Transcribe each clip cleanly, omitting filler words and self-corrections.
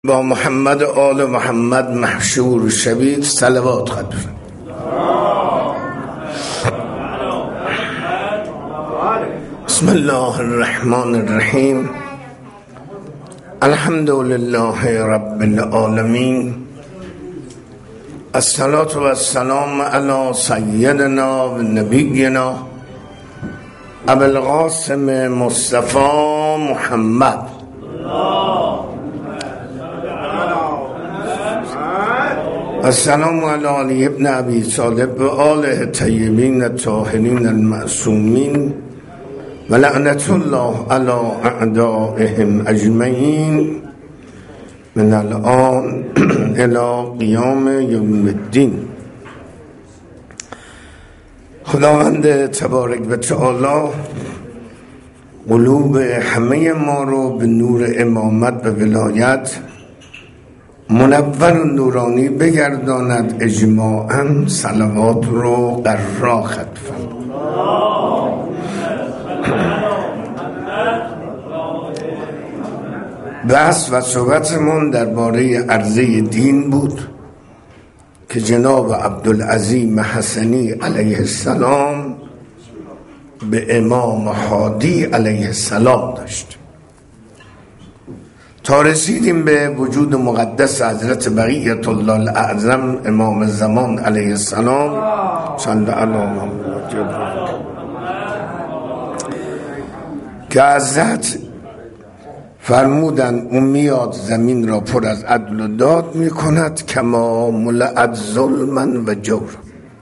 با محمد و آل محمد محشور شوید. صلوات خواهد. بسم الله الرحمن الرحیم. الحمد لله رب العالمین. الصلاة و السلام علی سیدنا و نبینا ابو القاسم مصطفی محمد. السلام علی علی ابن ابی طالب و آله طیبین الطاهرین المعصومین و لعنت الله علی اعدائهم اجمعین من الان الی قیام یوم الدین. خداوند تبارک و تعالی قلوب همه ما رو به نور امامت و ولایت منور و نورانی بگرداند. اجماعاً صلوات رو قرار خطفا. بحث و صحبتمون درباره عرضه دین بود که جناب عبدالعظیم حسنی علیه السلام به امام هادی علیه السلام داشت تا رسیدیم به وجود مقدس حضرت بقیت الله الاعظم امام زمان علیه السلام صلی الله علیه که حضرت فرمودن اون میاد زمین را پر از عدل و داد میکند کما ملأت ظلما و جور.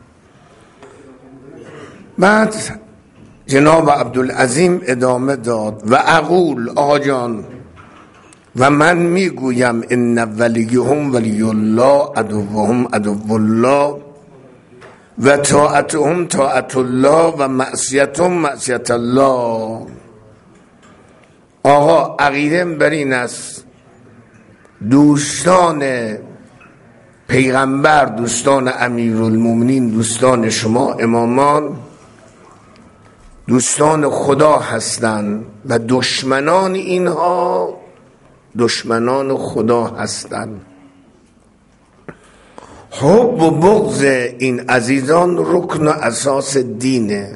بعد جناب عبدالعظیم ادامه داد و اقول آقا جان و من میگویم ان ولیهم ولی الله عدوهم عدو الله و طاعتهم طاعت الله و معصیتهم معصیت الله. آقا عقیدم بر این است دوستان پیغمبر، دوستان امیرالمومنین، دوستان شما امامان دوستان خدا هستند و دشمنان اینها دشمنان خدا هستند. حب و بغض این عزیزان رکن و اساس دینه.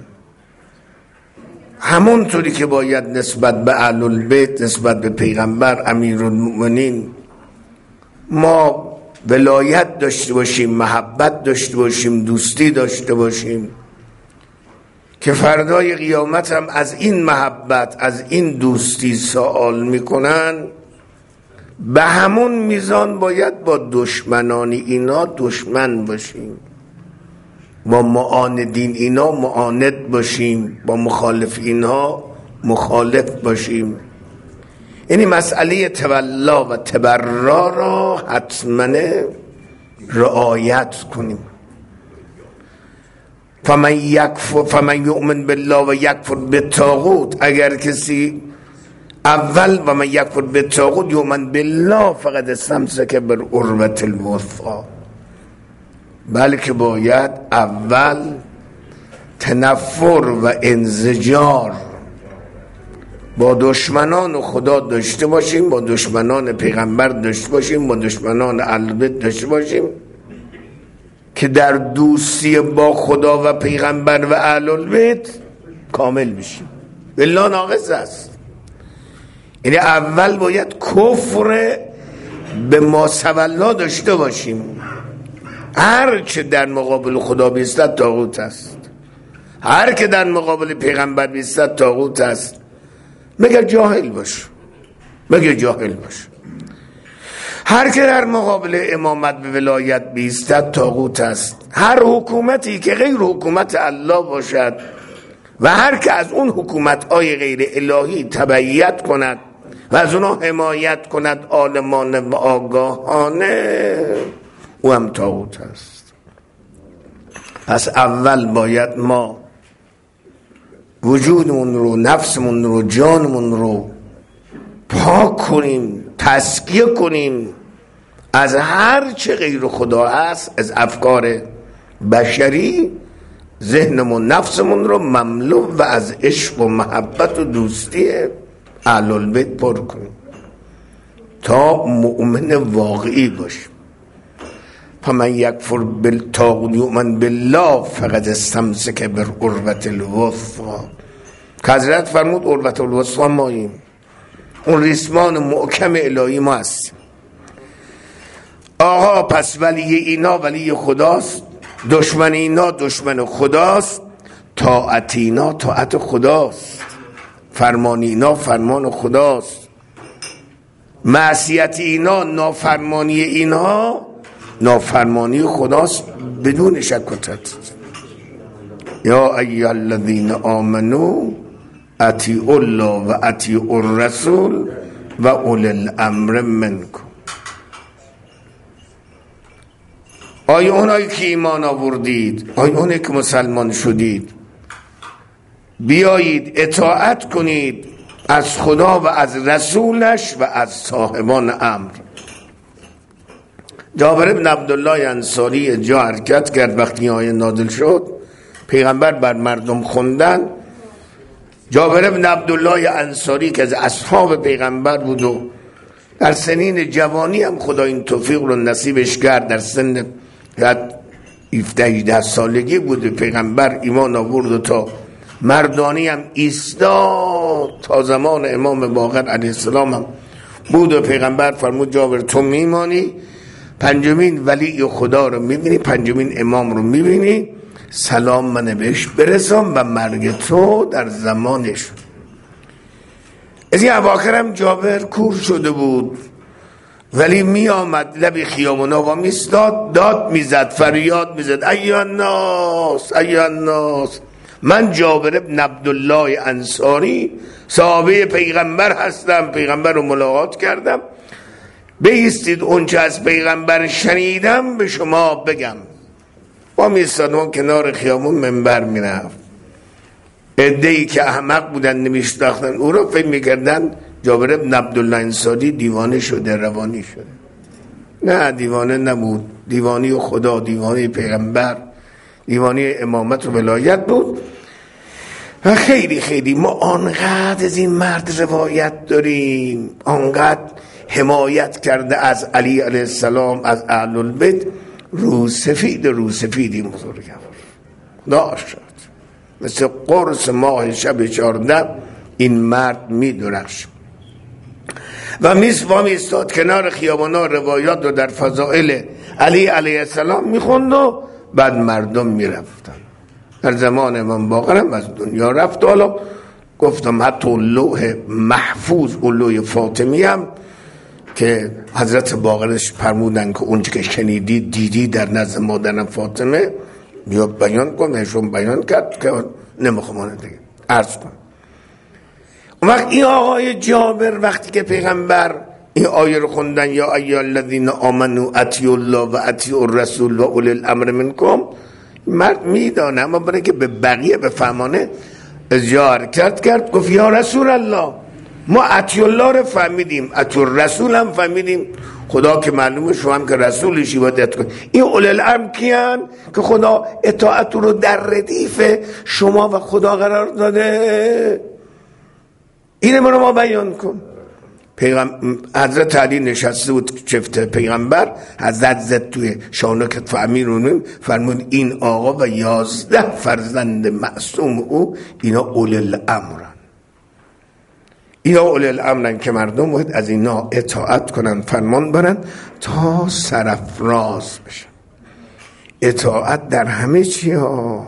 همونطوری که باید نسبت به اهل البیت، نسبت به پیغمبر امیرالمؤمنین ما ولایت داشته باشیم، محبت داشته باشیم، دوستی داشته باشیم که فردای قیامت هم از این محبت، از این دوستی سوال میکنن، به همون میزان باید با دشمنان اینا دشمن باشیم، با معاندین اینا معاند باشیم، با مخالف اینها مخالف باشیم. یعنی مسئله تولا و تبرا را حتما رعایت کنیم. فمن یؤمن بالله و یکفر بالطاغوت، اگر کسی اول و من یکفر بالطاغوت یؤمن بالله فقد استمسک بالعروة الوثقی، بلکه باید اول تنفر و انزجار با دشمنان خدا داشته باشیم، با دشمنان پیغمبر داشته باشیم، با دشمنان اهل بیت داشته باشیم که در دوستی با خدا و پیغمبر و اهل بیت کامل بشیم. بالله ناقص است. یعنی اول باید کفر به ما سولا داشته باشیم. هر که در مقابل خدا بیستد طاغوت است، هر که در مقابل پیغمبر بیستد طاغوت است، مگر جاهل باش، مگر جاهل باش. هر که در مقابل امامت به ولایت بیستد طاغوت است. هر حکومتی که غیر حکومت الله باشد و هر که از اون حکومت های غیر الهی تبعیت کند و از اونها حمایت کند عالمانه و آگاهانه، او هم طاغوت است. پس اول باید ما وجودمون رو، نفسمون رو، جانمون رو پاک کنیم، تزکیه کنیم از هر چه غیر خدا هست، از افکار بشری. ذهنمون، نفسمون رو مملو و از عشق و محبت و دوستی اهل البیت پر کنیم. تا مؤمن واقعی باشیم. فمن یکفر بالطاغوت یؤمن بالله فقد استمسک بالعروة الوثقی. که حضرت فرمود عروة الوثقی ماییم، اون ریسمان محکم الهی ما هستیم. آها پس ولی اینا ولی خداست، دشمن اینا دشمن خداست، طاعت اینا طاعت خداست، فرمان اینا فرمان خداست، معصیت اینا نافرمانی اینا نافرمانی خداست بدون شک و تردید. یا ایها الذین آمنوا اطیعوا الله و اطیعوا الرسول و اولی الامر منکم. آیا اونایی که ایمان آوردید، آیا اونایی که مسلمان شدید، بیایید اطاعت کنید از خدا و از رسولش و از صاحبان امر. جابر بن عبدالله انصاری جا حرکت کرد وقتی آیه نازل شد، پیغمبر بر مردم خوندن. جابر بن عبدالله انصاری که از اصحاب پیغمبر بود و در سنین جوانی هم خدا این توفیق رو نصیبش کرد، در سن 17-18 سالگی بود پیغمبر ایمان آورد و تا مردانی هم ایستاد تا زمان امام باقر علیه السلام هم بود و پیغمبر فرمود جابر تو میمانی، پنجمین ولی خدا رو میبینی، پنجمین امام رو میبینی، سلام من بهش برسان و مرگ تو در زمانش. از این اواخر هم جابر کور شده بود ولی می آمد لب خیابونا و میستاد، داد میزد، فریاد میزد ایها الناس ایها الناس، من جابر بن عبدالله انصاری صحابه پیغمبر هستم، پیغمبر رو ملاقات کردم، بایستید اونچه از پیغمبر شنیدم به شما بگم. با میستادم کنار خیابون منبر میرفت، عده‌ای که احمق بودن نمیشناختن او رو فکر میکردن جابر بن عبدالله انصاری دیوانه شده، روانی شده. نه دیوانه نبود، دیوانی خدا، دیوانی پیغمبر، دیوانی امامت و ولایت بود. و خیلی خیلی ما آنقدر از این مرد روایت داریم، آنقدر حمایت کرده از علی علیه السلام، از اهل البیت. روسفید این بزرگوار داشت، مثل قرص ماه شب 14 این مرد می درخش و میستاد کنار خیابانا روایات رو در فضائل علی علیه السلام میخوند و بعد مردم میرفتن. در زمان امام باقر هم از دنیا رفت. حالا گفتم حتی لوح محفوظ و لوح فاطمی هم که حضرت باقرش فرمودن که اونچه که شنیدی دیدی در نزد مادرم فاطمه بیا بیان کن، ایشون بیان کرد که نمیخوام دیگه عرض کن. اون وقت این آقای جابر وقتی که پیغمبر این آیه رو خوندن یا ایها الذین آمنوا اطیعوا الله و اطیعوا الرسول و اولی الامر منکم، مرد میدانه اما برای که به بقیه بفهمانه اظهار کرد گفت یا رسول الله ما اطیع الله رو فهمیدیم، اطیع الرسول هم فهمیدیم، خدا که معلومه شما هم که رسولشی باید اطاعت کنید. این اولی الامر کیان که خدا اطاعت رو در ردیف شما و خدا قرار داده؟ اینه رو ما بیان کن. حضرت علی نشسته بود چفت پیغمبر، حضرت زد توی شانه کتف امیرالمومنین فرمود این آقا و 11 فرزند معصوم او اینا اولی الامرن، اینا اولی الامرن که مردم باید از اینا اطاعت کنن، فرمان برن تا سرفراز بشن. اطاعت در همه چی ها،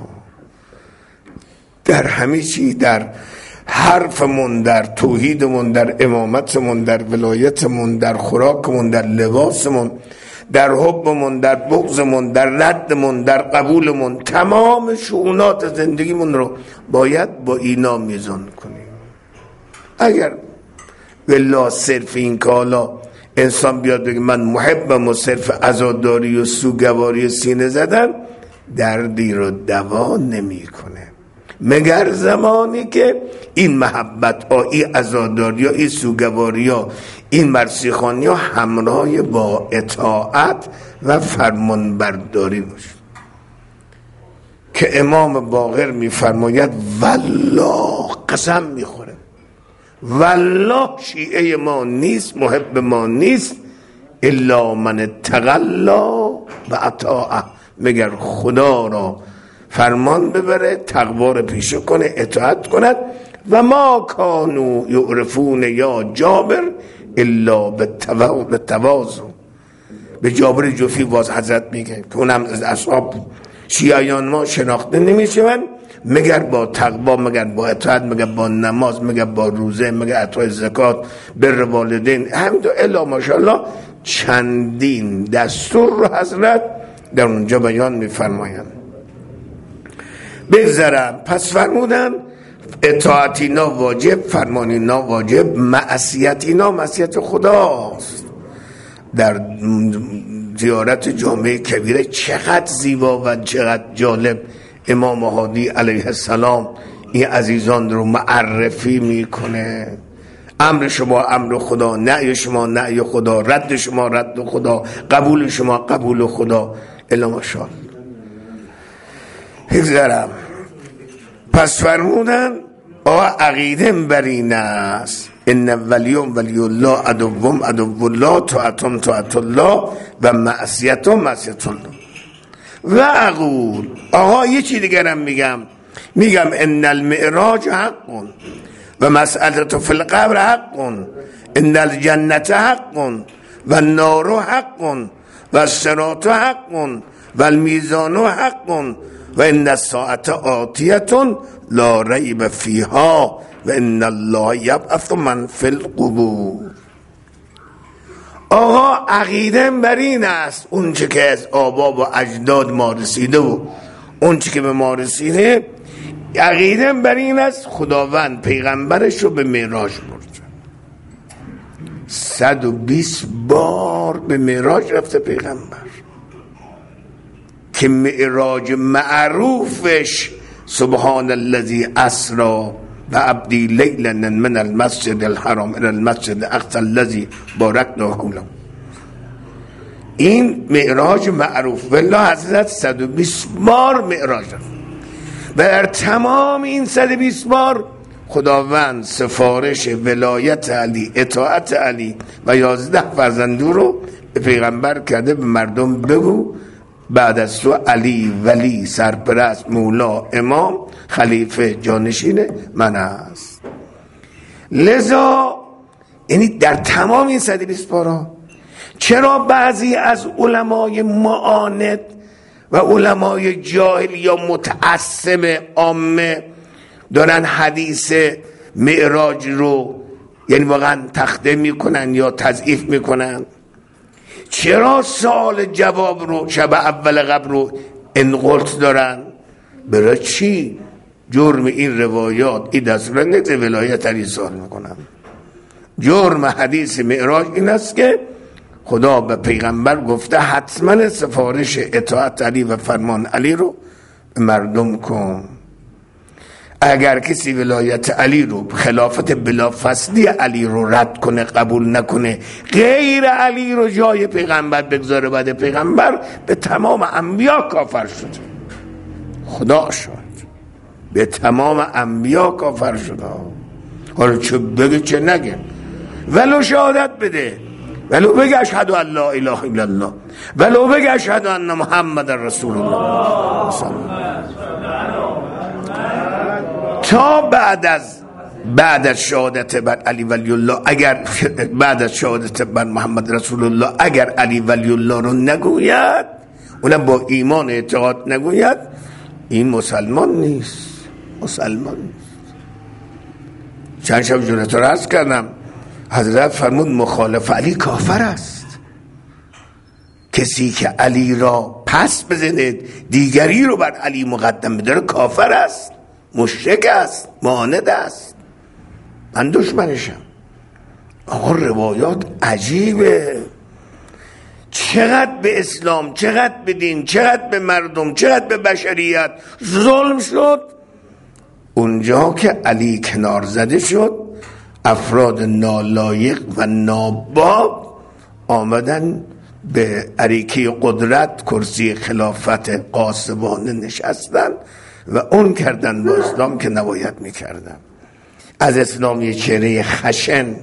در همه چی، در حرفمون، در توحیدمون، در امامتمون، در ولایتمون، در خوراکمون، در لباسمون، در حبمون، در بغضمون، در ردمون، در قبولمون، تمام شؤونات زندگیمون رو باید با اینا میزان کنیم. اگر والله صرف این که حالا انسان بیاد بگه من محبم و صرف عزاداری و سوگواری و سینه زدن، دردی رو دوا نمی کنه مگر زمانی که این محبت ها، این عزاداری ها، این سوگواری ها، این مرسیخانی ها همراه با اطاعت و فرمان برداری باشه. که امام باقر میفرماید والله قسم میخوره والله شیعه ما نیست، محب ما نیست، الا من تقلا و اطاعه، مگر خدا را فرمان ببره، تقوا رو پیشه کنه، اطاعت کند. و ما کانوا یعرفون یا جابر الا بالتواضع. به جابر جوفی باز حضرت میگه که اونم از اصحاب بود، شیعیان ما شناخته نمیشون مگر با تقوا، مگر با اطاعت، مگر با نماز، مگر با روزه، مگر عطای زکات، بر والدین، همینطور الا ماشاءالله چندین دستور رو حضرت در اونجا بیان میفرمایند. بگذرم، پس فرمودن اطاعتینا واجب، فرمانینا واجب، معصیتینا معصیت خداست. در زیارت جامعه کبیره چقدر زیبا و چقدر جالب امام هادی علیه السلام این عزیزان رو معرفی میکنه. امر شما امر خدا، نهی شما نهی خدا، رد شما رد خدا، قبول شما قبول خدا. الا ماشاءالله. بگذرم، پس فرمودن عقیده بر این است ان ولیوم ولی الله عدوم عدو الله طاعتم طاعت الله و معصیتم معصیت الله. و اقول یه چی دیگرم میگم ان المعراج حق و مسئلت فی القبر حق، ان الجنت حق و النار حق و الصراط حق و المیزان حق و ان الساعه آتیه لا ریب فیها و ان الله یبعث من فی القبور. عقیده بر این است اون چه که از آبا و اجداد ما رسیده و اون چه که به ما رسیده، عقیده بر این است خداوند پیغمبرش رو به معراج برد. 120 بار به معراج رفته پیغمبر که معراج معروفش سبحان الذی اسری بعبدی لیلا من المسجد الحرام الى المسجد الاقصی الذی بارکنا حوله. این معراج معروف والله حضرت 120 بار معراج رفت و در تمام این 120 بار خداوند سفارش ولایت علی، اطاعت علی و 11 فرزندو رو به پیغمبر کرده به مردم بگو بعد از تو علی ولی سرپرست مولا امام خلیفه جانشین من است. لذا یعنی در تمام این 120 بارا چرا بعضی از علمای معاند و علمای جاهل یا متعصب عامه دارن حدیث معراج رو یعنی واقعا تخته میکنن یا تضعیف میکنن؟ چرا سوال جواب رو شب اول قبر رو انقلت دارن؟ برای چی؟ جرم این روایات این دستور نگذه ولایت علی سوال میکنن. جرم حدیث معراج این است که خدا به پیغمبر گفته حتما سفارش اطاعت علی و فرمان علی رو به مردم کن. اگر کسی ولایت علی رو، خلافت بلافاصله علی رو رد کنه، قبول نکنه، غیر علی رو جای پیغمبر بگذاره بعد پیغمبر، به تمام انبیا کافر شد. خدا شد به تمام انبیا کافر شد. حالا چه بگه چه نگه، ولو شهادت بده، ولو بگه اشهد ان لا اله الا الله، ولو بگه اشهد ان محمد رسول الله، تا بعد از شهادت بر علی ولی الله، اگر بعد از شهادت بر محمد رسول الله اگر علی ولی الله رو نگوید، اونم با ایمان اعتقاد نگوید، این مسلمان نیست. مسلمان نیست. چند شب جلوتر رو عرض کردم، حضرت فرمود مخالف علی کافر است. کسی که علی را پس بزنه دیگری رو بر علی مقدم بداره کافر است، مشرک است، معاند است. من دشمنشم. روایات عجیبه. چقدر به اسلام، چقدر به دین، چقدر به مردم، چقدر به بشریت ظلم شد. اونجا که علی کنار زده شد، افراد نالایق و ناباب آمدن به اریکه قدرت، کرسی خلافت قاسبانه نشستن و اون کردن با اسلام که نباید میکردن. از اسلام یه چهره خشن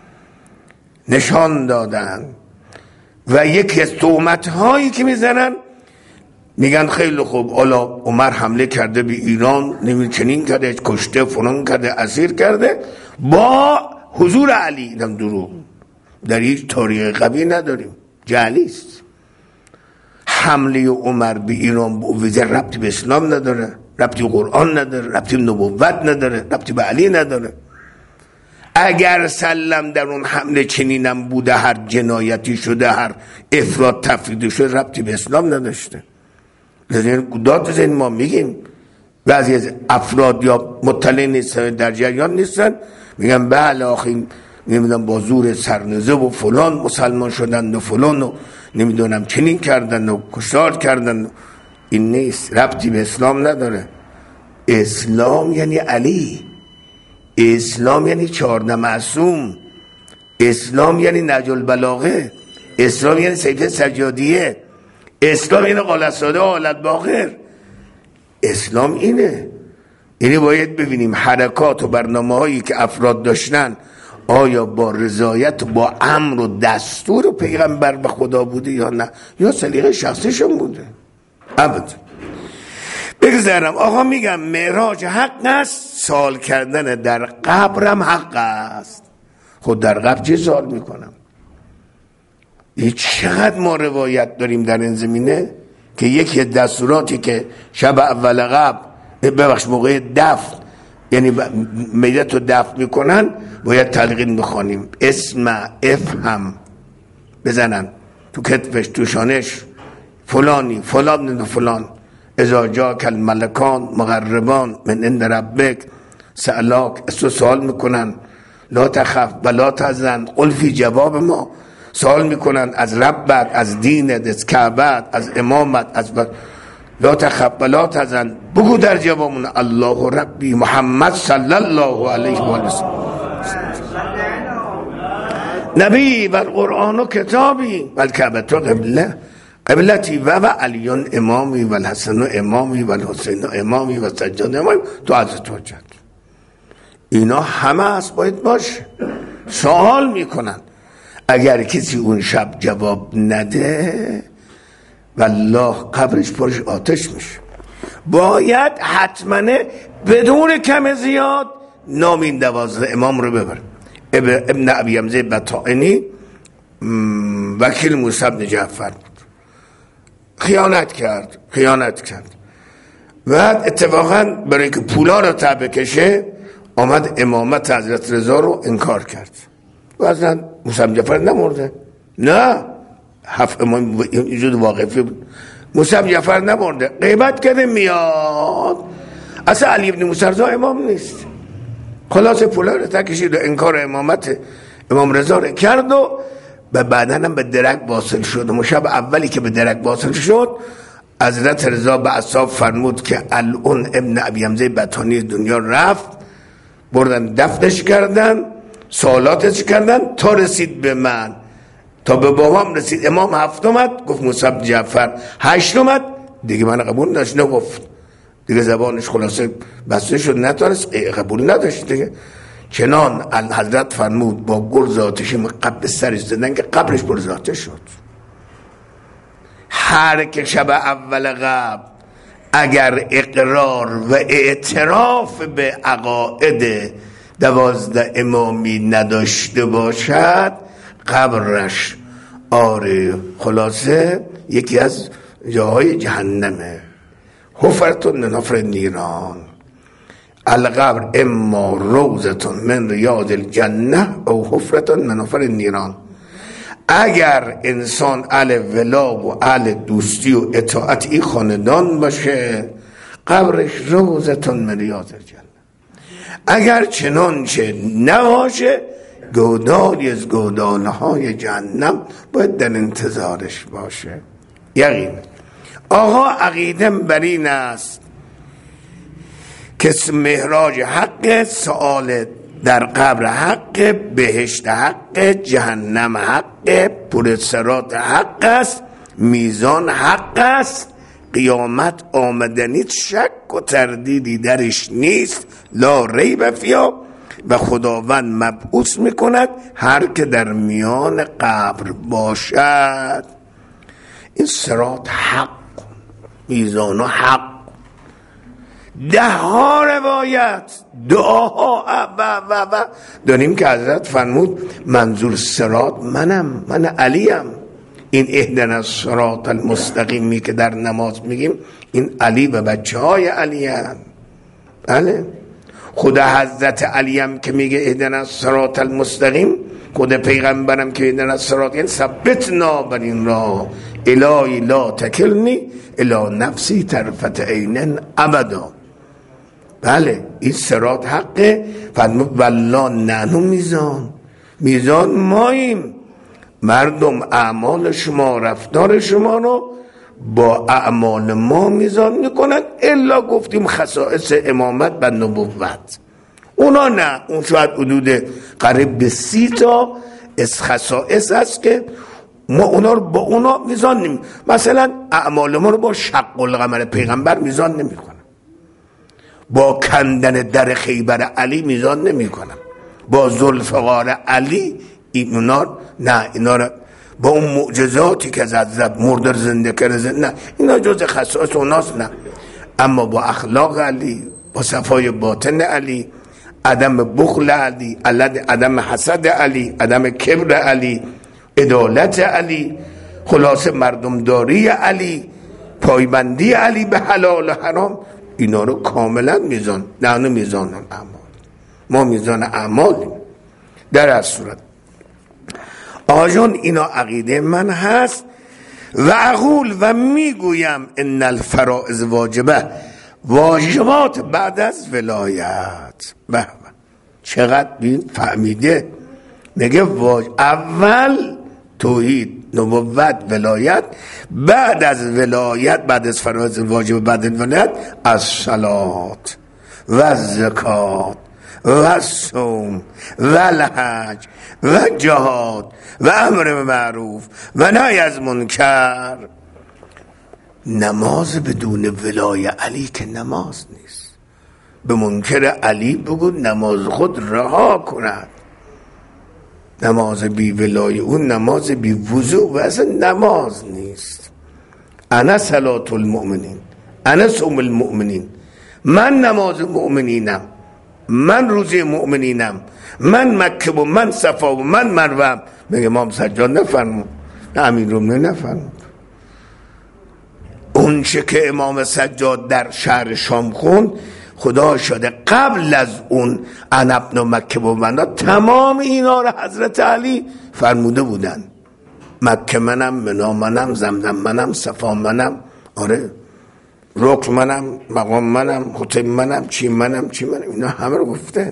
نشان دادن و یکی از تهمت هایی که میزنن میگن خیلی خوب حالا عمر حمله کرده به ایران، نمیدونم چنین کرده، کشته، فلان کرده، اسیر کرده با حضور علی. اینم دروغ، در هیچ تاریخ قوی نداریم، جعلی است. حمله عمر به ایران به ویژه ربطی به اسلام نداره، ربطی به قرآن نداره، ربطی به نبوت نداره، ربطی به علی نداره. اگر سلم در اون حمله چنینم بوده، هر جنایتی شده، هر افراد تفرید شده، ربطی به اسلام نداشته. لذا داد این ما میگیم بعضی از افراد یا مطلع نیستن، در جریان نیستن، میگن بله آخه نمیدونم با زور سرنزه و فلان مسلمان شدن و فلان و نمیدونم چنین کردن و کشتار کردن. این نیست، ربطی به اسلام نداره. اسلام یعنی علی، اسلام یعنی 14 معصوم، اسلام یعنی نهج البلاغه، اسلام یعنی سیفه سجادیه، اسلام یعنی قال الساده حالت باقر. اسلام اینه. یعنی باید ببینیم حرکات و برنامه هایی که افراد داشتن آیا با رضایت با امر و دستور پیغمبر به خدا بوده یا نه، یا سلیقه شخصیشون بوده. ابدا. بگذارم آقا میگم معراج حق است، سوال کردن در قبرم حق است. خود در قبر چه سوال میکنم؟ چقدر ما روایت داریم در این زمینه که یکی دستوراتی که شب اول قبر ببخش موقع دفن، یعنی میت رو دفن میکنن، باید تلقین بخوانیم اسم افهم بزنن تو کتفش تو شانش، فلانی فلان فلان، اذا جاءک الملکان مقربان من عند ربک سألاک، از تو سوال میکنن لا تخف ولا تحزن قل فی جواب ما، سوال میکنن از ربت، از دینت، از کعبت، از امامت، از لا تخف ولا تحزن، بگو در جوابمون الله ربی محمد صلی الله علیه و آله نبی و القرآن و کتابی و الکعبت و قبلتی و علیون امامی و الحسن امامی و الحسین امامی و سجاد امامی تو حضرت حجت. اینا همه هست باید باشه. سوال میکنن، اگر کسی اون شب جواب نده والله قبرش پرش آتش میشه. باید حتما بدون کم زیاد نام این 12 امام رو ببر. ابن ابی حمزه بطائنی وکیل موسی بن جعفر بود، خیانت کرد. بعد اتفاقا برای که پولا رو تبه کشه آمد امامت حضرت رضا رو انکار کرد. و اصلا موسی بن جعفر نمرده، نه 7 امام وجود واقفی بود. موسی بن جعفر نمرده، غیبت کرده میاد. اصلا علی بن موسی رضا امام نیست. خلاص پولا رو تکشید و انکار امامت امام رضا رو کرد و بعدن هم به درک واصل شد. و شب اولی که به درک واصل شد حضرت رضا به اصحاب فرمود که الان ابن ابی حمزه بطانی دنیا رفت، بردن دفنش کردن، سوالاتش کردن تا رسید به من، تا به بابام رسید. امام 7 اومد گفت موسی بن جعفر، 8 اومد دیگه من قبول داشت نگفت، دیگه زبانش خلاصه بسته شد، نتونست قبول نداشت دیگه. چنان حضرت فرمود با گرز آتشی قبل سرش زدن که قبرش پر آتش شد. هر که شب اول قبر اگر اقرار و اعتراف به عقاید 12 امامی نداشته باشد قبرش آره خلاصه یکی از جاهای جهنمه. حفرتون من حفر نیران، القبر اما روزتون من ریاض الجنه او حفرتون من حفر نیران. اگر انسان اهل ولا و اهل دوستی و اطاعت این خاندان باشه قبرش روزتون من ریاض الجنه. اگر چنانچه نباشه گودالی از گودالهای جهنم باید در انتظارش باشه. یقین آقا عقیدم بر این است که معراج حق، سؤال در قبر حق، بهشت حق، جهنم حق، پر صراط حق است، میزان حق است، قیامت آمدنی شک و تردیدی درش نیست، لا ریب فیها و خداوند مبعوث میکند هر که در میان قبر باشد. این صراط حق، میزان حق، 10 روایت، دعاها و داریم که حضرت فرمود منظور صراط من علیم. این اهدنا الصراط المستقیمی که در نماز میگیم این علی و بچه های علی هم. بله، خود حضرت علی هم که میگه اهدنا الصراط المستقیم، خود پیغمبرم که اهدنا الصراط، یعنی ثبتنا بر این راه، الهی لا تکلنی الی نفسی طرفت عین ابدا. بله، این صراط حقه. فرمود والله نحن میزان ماییم. مردم اعمال شما، رفتار شما رو با اعمال ما میزان میکنن، الا گفتیم خصائص امامت و نبوت، اونا نه. اون شاید حدود قریب به 30 تا از خصائص هست که ما اونا رو با اونا میزان نمی. مثلا اعمال ما رو با شق القمر پیغمبر میزان نمی کنم، با کندن در خیبر علی میزان نمی کنم، با ذوالفقار علی اینا نه، اینا رو با اون معجزاتی که حضرت مرده زنده کرده نه، اینا جز خصائص اوناست نه. اما با اخلاق علی، با صفای باطن علی، عدم بخل علی، عدم حسد علی، عدم کبر علی، عدالت علی، خلاص مردمداری علی، پایبندی علی به حلال و حرام، اینا رو کاملا میزان. نه میزان اعمال، ما میزان اعمالیم. در از صورت آجان اینا عقیده من هست. و اقول و میگویم ان الفرائض واجبات بعد از ولایت. به چقدر این فهمیده، میگه اول توحید، نبوت، ولایت، بعد از ولایت، بعد از فرائض واجب، بعد از ولایت از صلات و زکات و صوم و الحج و جهاد و امر معروف و نهی از منکر. نماز بدون ولای علی که نماز نیست. به منکر علی بگو نماز خود رها کند. نماز بی ولای اون نماز بی وضوع و اصلا نماز نیست. انا صلات المؤمنین، انا صوم المؤمنین، من نماز مؤمنینم، من روزه مؤمنینم، من مکه و من صفا و من مروه. میگه امام سجاد نفرمود، امیرالمومنین نفرمود. اون چه که امام سجاد در شهر شام خوند، خدا شده قبل از اون انا ابن مکه و من، تمام اینا رو حضرت علی فرموده بودن. مکه منم، منا منم، زمزم منم، صفا منم، آره رکن منم، مقام منم، خطب منم، چی منم، اینا همه رو گفته.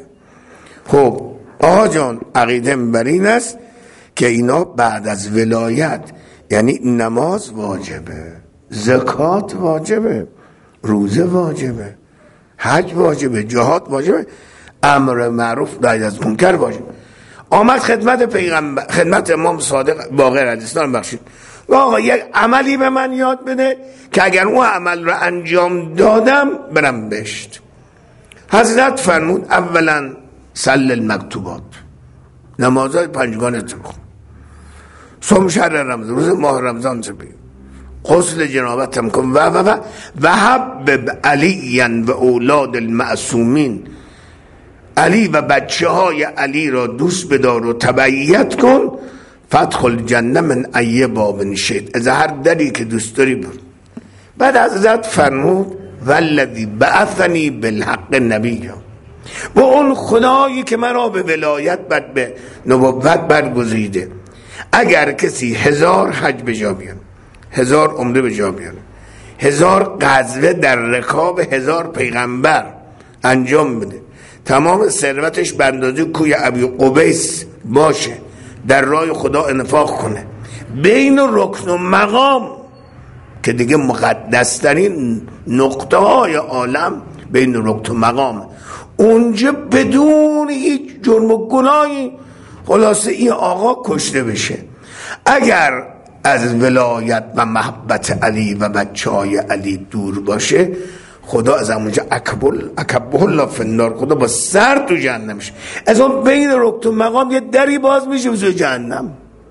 خب آقا جان عقیده بر این است که اینا بعد از ولایت، یعنی نماز واجبه، زکات واجبه، روزه واجبه، حج واجبه، جهاد واجبه، امر معروف نهی از منکر واجبه. آمد خدمت پیغمبر، خدمت امام صادق باقر علیه السلام بخشید، آقا یک عملی به من یاد بده که اگر اون عمل رو انجام دادم برم بهشت. حضرت فرمود اولا صل المکتوبات، نمازهای پنجگانه بخون، صوم شهر رمضان، روز ماه رمضان بگیر، غسل جنابتم کن و حبب علی و اولاد المعصومین، علی و بچه های علی را دوست بدار و تبعیت کن، فتح الجنه من ای باب شئت، از هر دری که دوست داری برو. بعد حضرت فرمود والذی بعثنی بالحق نبی، با اون خدایی که مرا به ولایت بعد به نبوت برگزیده، اگر کسی 1000 حج به جا بیاره، 1000 عمره به جا بیاره، 1000 غزوه در رکاب 1000 پیغمبر انجام بده، تمام ثروتش به اندازه کوی ابی قبیس باشه، در راه خدا انفاق کنه، بین رکن و مقام که دیگه مقدسترین نقطه های عالم بین رکن و مقام، اونجا بدون هیچ جرم و گناهی خلاصه این آقا کشته بشه، اگر از ولایت و محبت علی و بچه های علی دور باشه، خدا از همونجا اکبه الله فی النار، خدا با سر تو جهنمش. از اون بین رکن مقام یه دری باز میشه به سوی جهنم.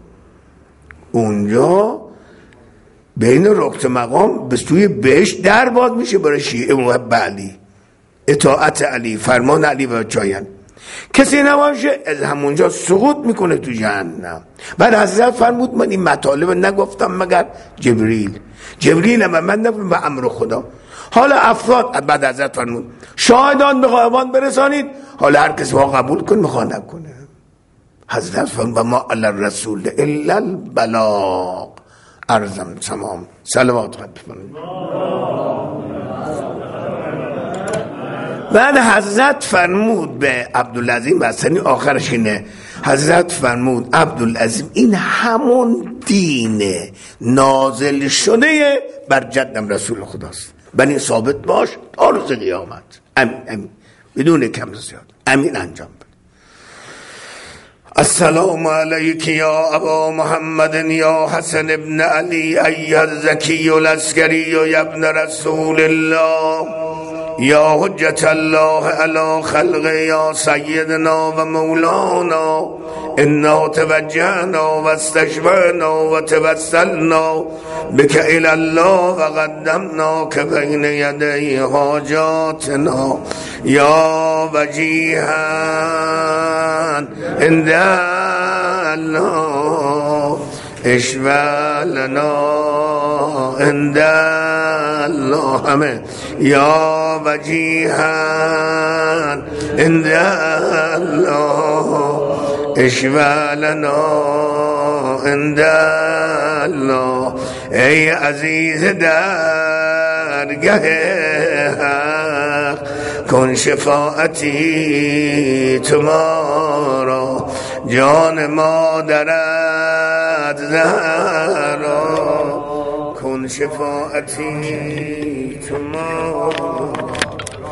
اونجا بین رکن مقام به سوی بهشت در باز میشه برای شیعه محب علی، اطاعت علی، فرمان علی و چاین. کسی نباشه از همونجا سقوط میکنه تو جهنم. بعد حضرت فرمود من این مطالب نگفتم مگر جبریل من نگفتم به امر خدا. حالا افراد بعد حضرت فرمود شاهدان به غایبان برسانید، حالا هر کسی ها قبول کن میخواه نکنه. حضرت فرمود و ما علی الرسول الا البلاغ. عرضم تمام. صلوات بفرمایید. بعد حضرت فرمود به عبدالعظیم بستانی، آخرش اینه، حضرت فرمود عبدالعظیم این همون دین نازل شده بر جدم رسول خداست، بنی ثابت باش تا روز قیامت. امین بدون کم زیاد. امین انجام بده. السلام علیک یا ابا محمد یا حسن ابن علی ایها الزکی العسکری یا ابن رسول الله یا حجت الله علی خلق یا سیدنا و مولانا انا توجهنا و استشفعنا و توسلنا بک الی الله و قدمنا که بین یدی حاجاتنا یا وجیها عند الله اشفع لنا عند الله همه یا وجیها عند الله اشفع لنا عند الله. ای عزیز درگه حق کن شفاعتی تمارا، جان مادرت زهرا کن شفاعتی تمارا.